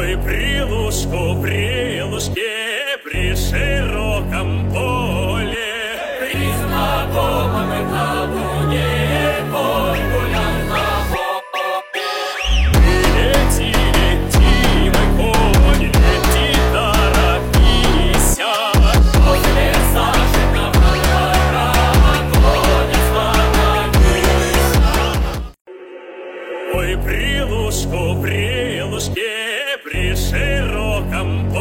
Ой, прилушку, прилушке, при широком поле, при знакомом табуне, погулял на поле. Лети, лети, мой конь, лети, торопися, возле саженного двора конь остановился. Ой, прилушку, прилушке, при широком